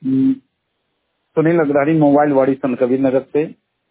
Sunil Agarwal mobile वाड़ी संत कबीर नगर से।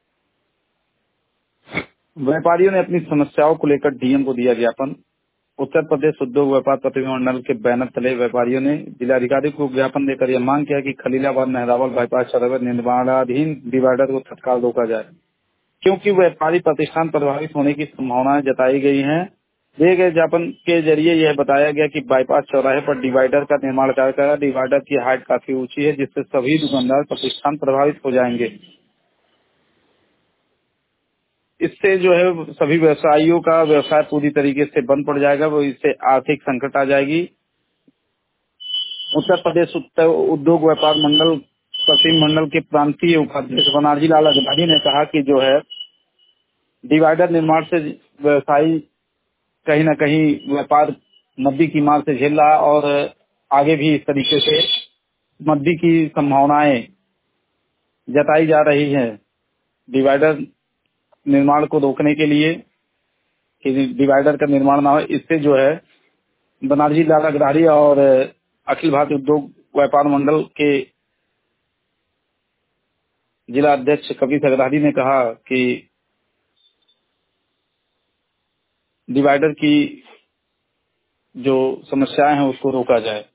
व्यापारियों ने अपनी समस्याओं को लेकर डीएम को दिया ज्ञापन। उत्तर प्रदेश उद्योग व्यापार प्रतिनिधिमंडल के बैनर तले व्यापारियों ने जिलाधिकारी को ज्ञापन देकर यह मांग किया कि खलीलाबाद मेहरावल बाईपास सड़क निर्माणाधीन डिवाइडर को तत्काल रोका जाए, क्योंकि व्यापारी प्रतिष्ठान प्रभावित होने की संभावनाएं जताई गई हैं। दिए गए ज्ञापन के जरिए यह बताया गया कि बाईपास चौराहे पर डिवाइडर का निर्माण कार्य करा। डिवाइडर की हाइट काफी ऊंची है, जिससे सभी दुकानदार प्रतिष्ठान प्रभावित हो जाएंगे। इससे जो है सभी व्यवसायियों का व्यवसाय पूरी तरीके से बंद पड़ जाएगा, वो इससे आर्थिक संकट आ जाएगी। उत्तर प्रदेश उद्योग व्यापार मंडल पश्चिम मंडल के प्रांतीय उपाध्यक्ष बनारजी लाल अग्रवाल ने कहा कि जो है डिवाइडर निर्माण से व्यवसायी कहीं न कहीं व्यापार मद्दी की मार से झेल रहा है और आगे भी इस तरीके से मद्दी की संभावनाएं जताई जा रही है। डिवाइडर निर्माण को रोकने के लिए कि डिवाइडर का निर्माण ना हो, इससे जो है बनारजी लाल अग्रवाल और अखिल भारतीय उद्योग व्यापार मंडल के जिला अध्यक्ष कबीर अग्रवाल ने कहा कि डिवाइडर की जो समस्याएं हैं उसको रोका जाए।